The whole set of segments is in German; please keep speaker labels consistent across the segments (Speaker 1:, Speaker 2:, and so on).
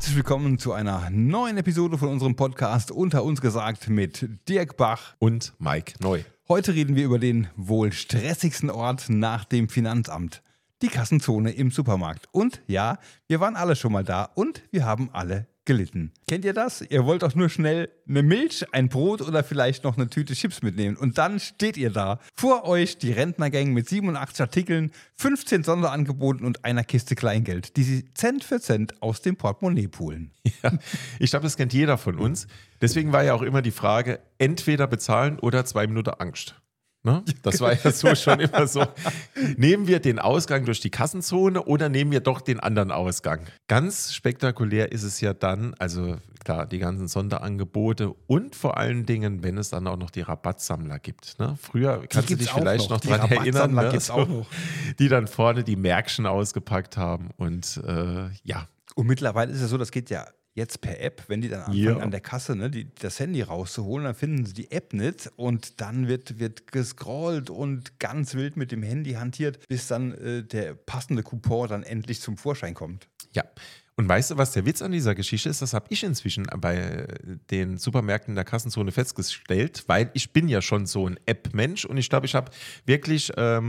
Speaker 1: Herzlich willkommen zu einer neuen Episode von unserem Podcast Unter uns gesagt mit Dirk Bach
Speaker 2: und Mike Neu.
Speaker 1: Heute reden wir über den wohl stressigsten Ort nach dem Finanzamt, die Kassenzone im Supermarkt. Und ja, wir waren alle schon mal da und wir haben alle gelitten. Kennt ihr das? Ihr wollt doch nur schnell eine Milch, ein Brot oder vielleicht noch eine Tüte Chips mitnehmen. Und dann steht ihr da. Vor euch die Rentnergang mit 87 Artikeln, 15 Sonderangeboten und einer Kiste Kleingeld, die sie Cent für Cent aus dem Portemonnaie poolen.
Speaker 2: Ja, ich glaube, das kennt jeder von uns. Deswegen war ja auch immer die Frage, entweder bezahlen oder 2 Minuten Angst. Ne? Das war ja so schon immer so. Nehmen wir den Ausgang durch die Kassenzone oder nehmen wir doch den anderen Ausgang? Ganz spektakulär ist es ja dann, also klar, die ganzen Sonderangebote und vor allen Dingen, wenn es dann auch noch die Rabattsammler gibt. Ne? Früher kannst du dich vielleicht noch dran erinnern, ne? So, die dann vorne die Märkchen ausgepackt haben und ja.
Speaker 1: Und mittlerweile ist es so, das geht ja jetzt per App, wenn die dann anfangen an der Kasse das Handy rauszuholen, dann finden sie die App nicht und dann wird gescrollt und ganz wild mit dem Handy hantiert, bis dann der passende Coupon dann endlich zum Vorschein kommt.
Speaker 2: Ja. Und weißt du, was der Witz an dieser Geschichte ist? Das habe ich inzwischen bei den Supermärkten in der Kassenzone festgestellt, weil ich bin ja schon so ein App-Mensch und ich glaube, ich habe wirklich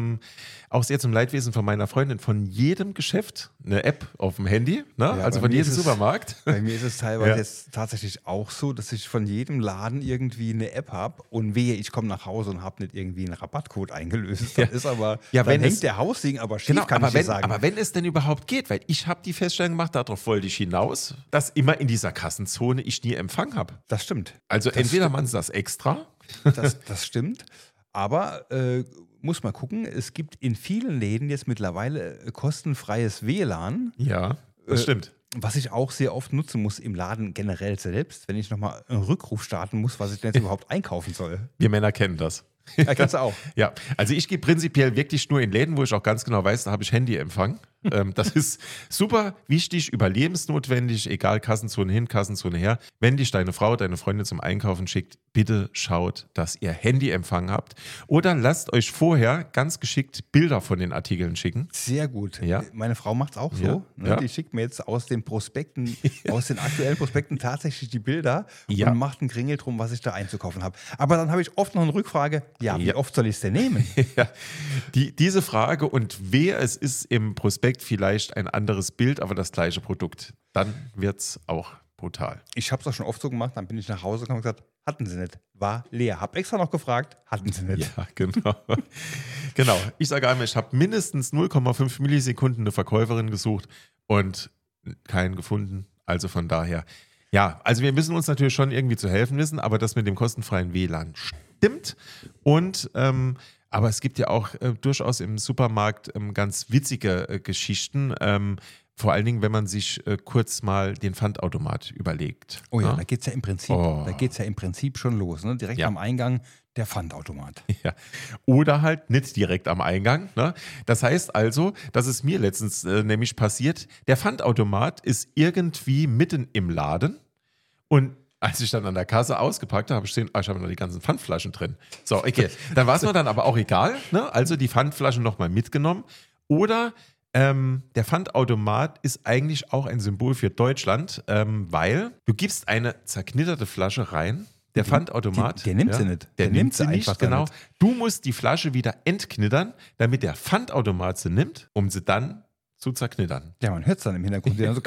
Speaker 2: auch sehr zum Leidwesen von meiner Freundin von jedem Geschäft eine App auf dem Handy, ne?
Speaker 1: Ja,
Speaker 2: also von jedem Supermarkt.
Speaker 1: Bei mir ist es teilweise jetzt tatsächlich auch so, dass ich von jedem Laden irgendwie eine App habe und wehe, ich komme nach Hause und habe nicht irgendwie einen Rabattcode eingelöst. Das ist aber, dann hängt der Hausding aber schief,
Speaker 2: genau,
Speaker 1: kann ich dir sagen.
Speaker 2: Aber wenn es denn überhaupt geht, weil ich habe die Feststellung gemacht, darauf wollte ich hinaus, dass immer in dieser Kassenzone ich nie Empfang habe.
Speaker 1: Das stimmt.
Speaker 2: Also entweder man das extra.
Speaker 1: Das stimmt, aber muss mal gucken, es gibt in vielen Läden jetzt mittlerweile kostenfreies WLAN.
Speaker 2: Ja, das stimmt.
Speaker 1: Was ich auch sehr oft nutzen muss im Laden generell selbst, wenn ich nochmal einen Rückruf starten muss, was ich denn jetzt überhaupt einkaufen soll.
Speaker 2: Wir Männer kennen das.
Speaker 1: Ja, kennst du auch.
Speaker 2: Ja, also ich gehe prinzipiell wirklich nur in Läden, wo ich auch ganz genau weiß, da habe ich Handyempfang. Das ist super wichtig, überlebensnotwendig, egal Kassenzone hin, Kassenzone her. Wenn dich deine Frau, deine Freundin zum Einkaufen schickt, bitte schaut, dass ihr Handyempfang habt. Oder lasst euch vorher ganz geschickt Bilder von den Artikeln schicken.
Speaker 1: Sehr gut.
Speaker 2: Ja.
Speaker 1: Meine Frau macht es auch so.
Speaker 2: Ja.
Speaker 1: Ne?
Speaker 2: Ja.
Speaker 1: Die schickt mir jetzt aus den Prospekten, aus den aktuellen Prospekten tatsächlich die Bilder
Speaker 2: Ja.
Speaker 1: und macht einen Kringel drum, was ich da einzukaufen habe. Aber dann habe ich oft noch eine Rückfrage, wie oft soll ich es denn nehmen?
Speaker 2: Ja. Diese Frage und wer es ist im Prospekt vielleicht ein anderes Bild, aber das gleiche Produkt, dann wird es auch brutal.
Speaker 1: Ich habe es auch schon oft so gemacht, dann bin ich nach Hause gekommen und gesagt, hatten sie nicht, war leer. Hab extra noch gefragt, hatten sie nicht.
Speaker 2: Ja, genau. Genau. Ich sage einmal, ich habe mindestens 0,5 Millisekunden eine Verkäuferin gesucht und keinen gefunden. Also von daher, ja, also wir müssen uns natürlich schon irgendwie zu helfen wissen, aber das mit dem kostenfreien WLAN stimmt. Und aber es gibt ja auch durchaus im Supermarkt ganz witzige Geschichten. Vor allen Dingen, wenn man sich kurz mal den Pfandautomat überlegt.
Speaker 1: Oh ja,
Speaker 2: ne?
Speaker 1: da geht es ja im Prinzip schon los. Ne? Direkt am Eingang der Pfandautomat.
Speaker 2: Ja. Oder halt nicht direkt am Eingang. Ne? Das heißt also, das ist mir letztens nämlich passiert, der Pfandautomat ist irgendwie mitten im Laden und als ich dann an der Kasse ausgepackt habe, habe ich gesehen, ich habe noch die ganzen Pfandflaschen drin. So, okay. Dann war es mir dann aber auch egal. Ne? Also die Pfandflaschen nochmal mitgenommen. Oder der Pfandautomat ist eigentlich auch ein Symbol für Deutschland, weil du gibst eine zerknitterte Flasche rein. Der Pfandautomat.
Speaker 1: Der nimmt sie nicht.
Speaker 2: Der nimmt sie nicht,
Speaker 1: einfach
Speaker 2: genau.
Speaker 1: nicht.
Speaker 2: Du musst die Flasche wieder entknittern, damit der Pfandautomat sie nimmt, um sie dann zu zerknittern.
Speaker 1: Ja, man hört es dann im Hintergrund. So,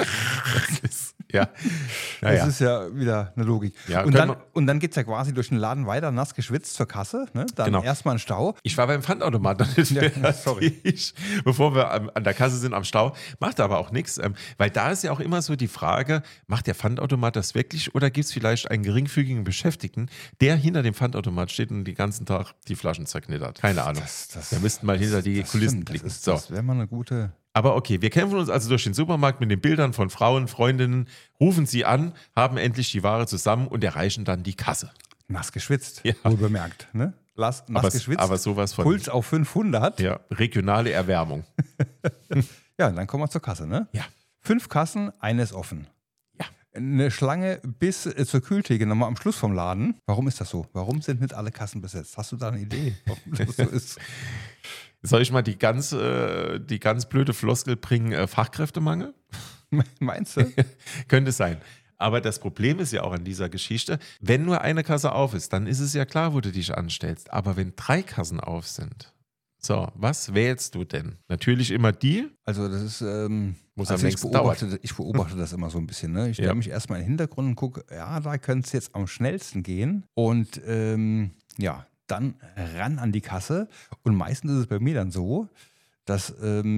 Speaker 2: Ja.
Speaker 1: das ist ja wieder eine Logik.
Speaker 2: Ja,
Speaker 1: und dann geht es ja quasi durch den Laden weiter, nass geschwitzt zur Kasse. Ne? Dann erstmal ein Stau.
Speaker 2: Ich war beim Pfandautomat noch nicht fertig, bevor wir an der Kasse sind am Stau. Macht aber auch nichts, weil da ist ja auch immer so die Frage, macht der Pfandautomat das wirklich oder gibt es vielleicht einen geringfügigen Beschäftigten, der hinter dem Pfandautomat steht und den ganzen Tag die Flaschen zerknittert? Keine Ahnung. Wir müssten mal hinter die Kulissen blicken.
Speaker 1: Das wäre mal eine gute...
Speaker 2: Aber okay, wir kämpfen uns also durch den Supermarkt mit den Bildern von Frauen, Freundinnen, rufen sie an, haben endlich die Ware zusammen und erreichen dann die Kasse.
Speaker 1: Nass geschwitzt,
Speaker 2: Ja.
Speaker 1: wohlbemerkt. Ne? Nass geschwitzt,
Speaker 2: aber sowas von.
Speaker 1: Puls auf 500.
Speaker 2: Ja, regionale Erwärmung.
Speaker 1: Ja, dann kommen wir zur Kasse. Ne?
Speaker 2: Ja.
Speaker 1: 5 Kassen, eine ist offen.
Speaker 2: Ja.
Speaker 1: Eine Schlange bis zur Kühltheke, nochmal am Schluss vom Laden. Warum ist das so? Warum sind nicht alle Kassen besetzt? Hast du da eine Idee, warum das so ist?
Speaker 2: Soll ich mal die ganz blöde Floskel bringen, Fachkräftemangel?
Speaker 1: Meinst du?
Speaker 2: Könnte sein. Aber das Problem ist ja auch an dieser Geschichte, wenn nur eine Kasse auf ist, dann ist es ja klar, wo du dich anstellst. Aber wenn 3 Kassen auf sind, so, was wählst du denn? Natürlich immer die.
Speaker 1: Also das ist,
Speaker 2: Muss
Speaker 1: also
Speaker 2: am längsten dauern.
Speaker 1: ich beobachte das immer so ein bisschen. Ne? Ich stelle mich erstmal in den Hintergrund und gucke, ja, da könnte es jetzt am schnellsten gehen. Und ja, dann ran an die Kasse. Und meistens ist es bei mir dann so, dass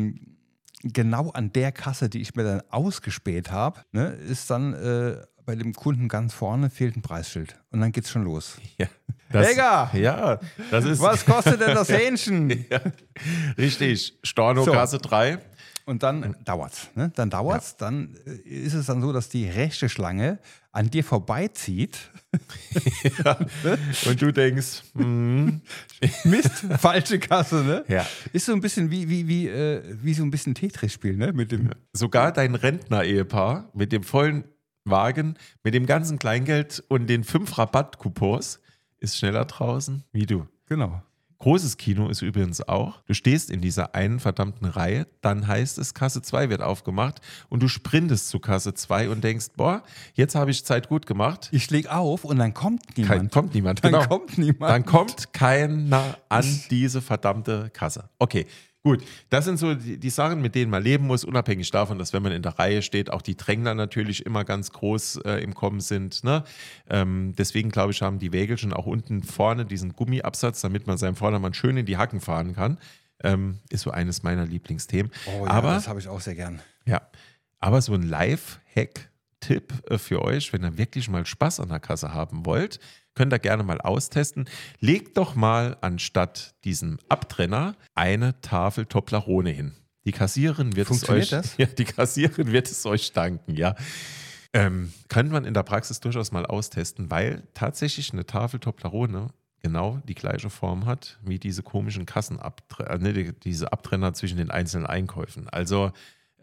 Speaker 1: genau an der Kasse, die ich mir dann ausgespäht habe, ne, ist dann bei dem Kunden ganz vorne fehlt ein Preisschild. Und dann geht's schon los.
Speaker 2: Ja,
Speaker 1: Digga!
Speaker 2: Ja, das ist.
Speaker 1: Was kostet denn das Hähnchen?
Speaker 2: Ja, richtig. Storno
Speaker 1: So.
Speaker 2: Kasse 3.
Speaker 1: Und dann dauert's. Ne? Dann dauert's. Dann ist es dann so, dass die rechte Schlange an dir vorbeizieht.
Speaker 2: Ja. Und du denkst,
Speaker 1: Mist, falsche Kasse, ne?
Speaker 2: Ja.
Speaker 1: Ist so ein bisschen wie so ein bisschen Tetris-Spiel, ne? Mit dem
Speaker 2: sogar dein Rentner-Ehepaar mit dem vollen Wagen, mit dem ganzen Kleingeld und den 5 Rabattcoupons ist schneller draußen wie du.
Speaker 1: Genau.
Speaker 2: Großes Kino ist übrigens auch, du stehst in dieser einen verdammten Reihe, dann heißt es, Kasse 2 wird aufgemacht und du sprintest zu Kasse 2 und denkst, boah, jetzt habe ich Zeit gut gemacht.
Speaker 1: Ich leg auf und dann kommt niemand.
Speaker 2: Kommt niemand,
Speaker 1: Dann
Speaker 2: genau.
Speaker 1: kommt niemand.
Speaker 2: Dann kommt keiner an diese verdammte Kasse. Okay, gut. Das sind so die Sachen, mit denen man leben muss, unabhängig davon, dass wenn man in der Reihe steht, auch die Drängler natürlich immer ganz groß im Kommen sind. Ne? Deswegen, glaube ich, haben die Wägelchen auch unten vorne diesen Gummiabsatz, damit man seinem Vordermann schön in die Hacken fahren kann. Ist so eines meiner Lieblingsthemen.
Speaker 1: Oh ja,
Speaker 2: Aber,
Speaker 1: das habe ich auch sehr gern.
Speaker 2: ja, aber so ein Live-Hack-Tipp für euch, wenn ihr wirklich mal Spaß an der Kasse haben wollt, könnt ihr gerne mal austesten. Legt doch mal anstatt diesem Abtrenner eine Tafel Toblerone hin. Die Kassiererin wird es euch,
Speaker 1: das?
Speaker 2: ja, die Kassiererin wird es euch danken, ja. Kann man in der Praxis durchaus mal austesten, weil tatsächlich eine Tafel Toblerone genau die gleiche Form hat wie diese komischen diese Abtrenner zwischen den einzelnen Einkäufen. Also,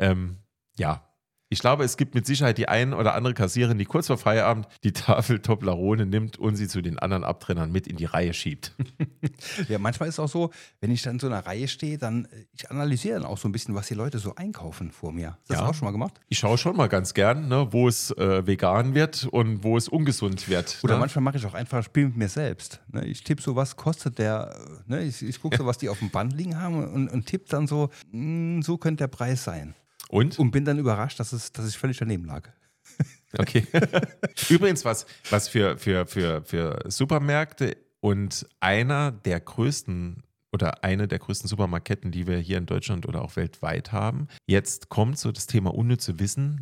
Speaker 2: ja. Ich glaube, es gibt mit Sicherheit die ein oder andere Kassiererin, die kurz vor Feierabend die Tafel Toblerone nimmt und sie zu den anderen Abtrennern mit in die Reihe schiebt.
Speaker 1: Ja, manchmal ist es auch so, wenn ich dann in so einer Reihe stehe, dann ich analysiere dann auch so ein bisschen, was die Leute so einkaufen vor mir. Hast du das auch schon mal gemacht?
Speaker 2: Ich schaue schon mal ganz gern, ne, wo es vegan wird und wo es ungesund wird.
Speaker 1: Oder
Speaker 2: ne?
Speaker 1: manchmal mache ich auch einfach ein Spiel mit mir selbst. Ne? Ich tippe so, was kostet der, ne? Ich gucke so, was die auf dem Band liegen haben und tippe dann so, so könnte der Preis sein.
Speaker 2: Und?
Speaker 1: Und bin dann überrascht, dass ich völlig daneben lag.
Speaker 2: Okay. Übrigens, was für Supermärkte und eine der größten Supermarktketten, die wir hier in Deutschland oder auch weltweit haben. Jetzt kommt so das Thema unnütze Wissen.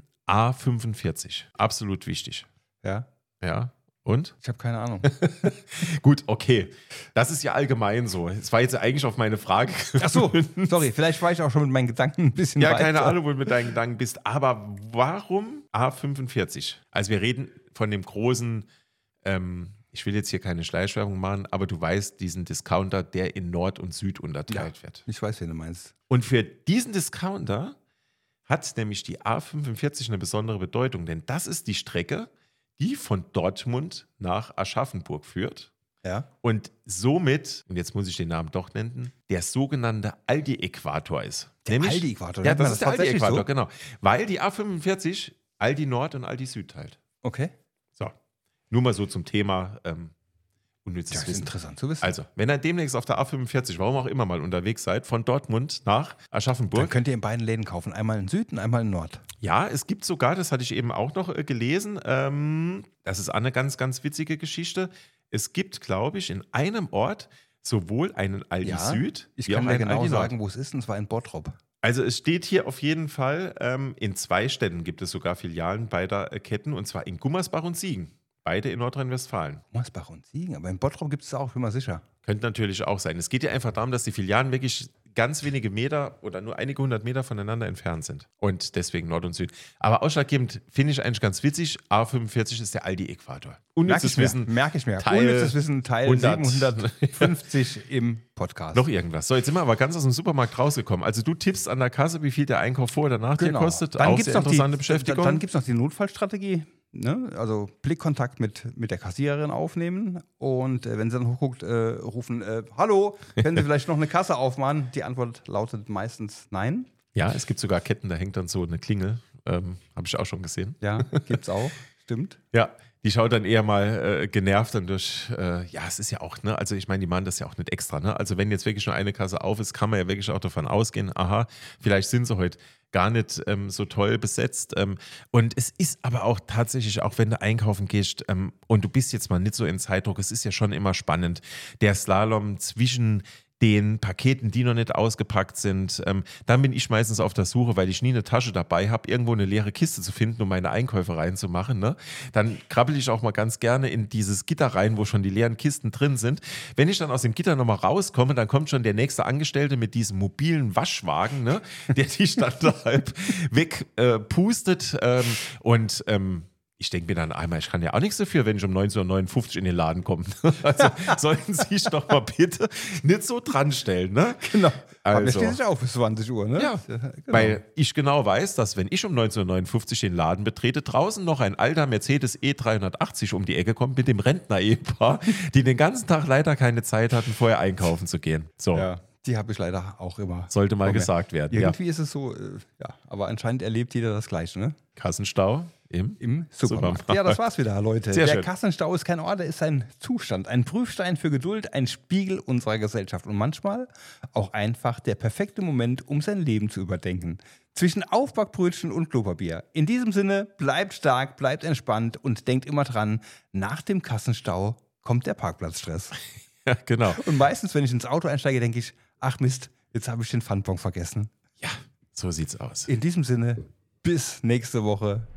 Speaker 2: A45. Absolut wichtig.
Speaker 1: Ja.
Speaker 2: Ja. Und?
Speaker 1: Ich habe keine Ahnung.
Speaker 2: Gut, okay. Das ist ja allgemein so. Es war jetzt eigentlich auf meine Frage.
Speaker 1: Ach so, sorry, vielleicht war ich auch schon mit meinen Gedanken ein bisschen
Speaker 2: Ja,
Speaker 1: weiter.
Speaker 2: keine Ahnung, wo du mit deinen Gedanken bist. Aber warum A45? Also wir reden von dem großen, ich will jetzt hier keine Schleichwerbung machen, aber du weißt, diesen Discounter, der in Nord und Süd unterteilt wird.
Speaker 1: Ich weiß, wen du meinst.
Speaker 2: Und für diesen Discounter hat nämlich die A45 eine besondere Bedeutung, denn das ist die Strecke, die von Dortmund nach Aschaffenburg führt.
Speaker 1: Ja.
Speaker 2: Und somit, und jetzt muss ich den Namen doch nennen, der sogenannte Aldi-Äquator ist.
Speaker 1: Der Aldi-Äquator?
Speaker 2: Ja,
Speaker 1: Nennt man
Speaker 2: das ist der
Speaker 1: tatsächlich
Speaker 2: Aldi-Äquator,
Speaker 1: so?
Speaker 2: genau. Weil die A45 Aldi Nord und Aldi Süd teilt.
Speaker 1: Okay.
Speaker 2: So, nur mal so zum Thema unnützes
Speaker 1: Das ist
Speaker 2: Wissen.
Speaker 1: interessant zu wissen.
Speaker 2: Also, wenn ihr demnächst auf der A45, warum auch immer mal unterwegs seid, von Dortmund nach
Speaker 1: Dann
Speaker 2: Aschaffenburg.
Speaker 1: könnt ihr in beiden Läden kaufen. Einmal in Süd und einmal in Nord.
Speaker 2: Ja, es gibt sogar, das hatte ich eben auch noch gelesen, das ist eine ganz, ganz witzige Geschichte. Es gibt, glaube ich, in einem Ort sowohl einen Aldi
Speaker 1: Ja,
Speaker 2: Süd
Speaker 1: Ich
Speaker 2: wie
Speaker 1: kann
Speaker 2: auch
Speaker 1: dir
Speaker 2: einen
Speaker 1: genau
Speaker 2: Aldi Nord.
Speaker 1: sagen, wo es ist, und zwar in Bottrop.
Speaker 2: Also es steht hier auf jeden Fall, in 2 Städten gibt es sogar Filialen beider Ketten, und zwar in Gummersbach und Siegen. Beide in Nordrhein-Westfalen.
Speaker 1: Gummersbach und Siegen, aber in Bottrop gibt es auch, bin mal sicher.
Speaker 2: Könnte natürlich auch sein. Es geht ja einfach darum, dass die Filialen wirklich ganz wenige Meter oder nur einige 100 Meter voneinander entfernt sind. Und deswegen Nord und Süd. Aber ausschlaggebend finde ich eigentlich ganz witzig, A45 ist der Aldi-Äquator. Unnützes Wissen.
Speaker 1: Merke ich mir.
Speaker 2: Teil
Speaker 1: Unnützes Wissen, Teil
Speaker 2: 100.
Speaker 1: 750 im Podcast.
Speaker 2: Noch irgendwas. So, jetzt sind wir aber ganz aus dem Supermarkt rausgekommen. Also du tippst an der Kasse, wie viel der Einkauf vor oder nach dir kostet.
Speaker 1: Dann
Speaker 2: Auch
Speaker 1: gibt es
Speaker 2: sehr
Speaker 1: noch,
Speaker 2: interessante Beschäftigung.
Speaker 1: dann gibt's noch die Notfallstrategie. Ne? Also Blickkontakt mit der Kassiererin aufnehmen und wenn sie dann hochguckt, rufen, hallo, können Sie vielleicht noch eine Kasse aufmachen? Die Antwort lautet meistens nein.
Speaker 2: Ja, es gibt sogar Ketten, da hängt dann so eine Klingel Habe ich auch schon gesehen.
Speaker 1: Ja, gibt's auch. Stimmt.
Speaker 2: Ja, die schaut dann eher mal genervt dann durch, es ist ja auch, ne, also ich meine, die machen das ja auch nicht extra, ne? Also wenn jetzt wirklich nur eine Kasse auf ist, kann man ja wirklich auch davon ausgehen, aha, vielleicht sind sie heute gar nicht so toll besetzt. Und es ist aber auch tatsächlich, auch wenn du einkaufen gehst und du bist jetzt mal nicht so in Zeitdruck, es ist ja schon immer spannend, der Slalom zwischen den Paketen, die noch nicht ausgepackt sind. Dann bin ich meistens auf der Suche, weil ich nie eine Tasche dabei habe, irgendwo eine leere Kiste zu finden, um meine Einkäufe reinzumachen. Ne? Dann krabbel ich auch mal ganz gerne in dieses Gitter rein, wo schon die leeren Kisten drin sind. Wenn ich dann aus dem Gitter nochmal rauskomme, dann kommt schon der nächste Angestellte mit diesem mobilen Waschwagen, ne? Der die Stadt halb wegpustet und ich denke mir dann einmal, ich kann ja auch nichts dafür, wenn ich um 19:59 Uhr in den Laden komme. Also sollten Sie sich doch mal bitte nicht so dran stellen. Ne?
Speaker 1: Genau. Aber
Speaker 2: Also,
Speaker 1: steht sich auch bis 20 Uhr, ne?
Speaker 2: ja,
Speaker 1: Genau.
Speaker 2: weil ich genau weiß, dass wenn ich um 19:59 Uhr den Laden betrete, draußen noch ein alter Mercedes E380 um die Ecke kommt mit dem Rentner-Ehepaar, die den ganzen Tag leider keine Zeit hatten, vorher einkaufen zu gehen. So,
Speaker 1: Ja, die habe ich leider auch immer.
Speaker 2: sollte mal gesagt werden.
Speaker 1: Irgendwie ist es so, aber anscheinend erlebt jeder das Gleiche, ne?
Speaker 2: Kassenstau
Speaker 1: Im Supermarkt.
Speaker 2: Supermarkt.
Speaker 1: Ja, das war's wieder, Leute.
Speaker 2: Sehr
Speaker 1: Der
Speaker 2: schön.
Speaker 1: Kassenstau ist kein Ort, er ist ein Zustand, ein Prüfstein für Geduld, ein Spiegel unserer Gesellschaft und manchmal auch einfach der perfekte Moment, um sein Leben zu überdenken. Zwischen Aufbackbrötchen und Klopapier. In diesem Sinne, bleibt stark, bleibt entspannt und denkt immer dran, nach dem Kassenstau kommt der Parkplatzstress.
Speaker 2: Ja, genau.
Speaker 1: Und meistens, wenn ich ins Auto einsteige, denke ich, ach Mist, jetzt habe ich den Pfandbon vergessen.
Speaker 2: Ja, so sieht's aus.
Speaker 1: In diesem Sinne, bis nächste Woche.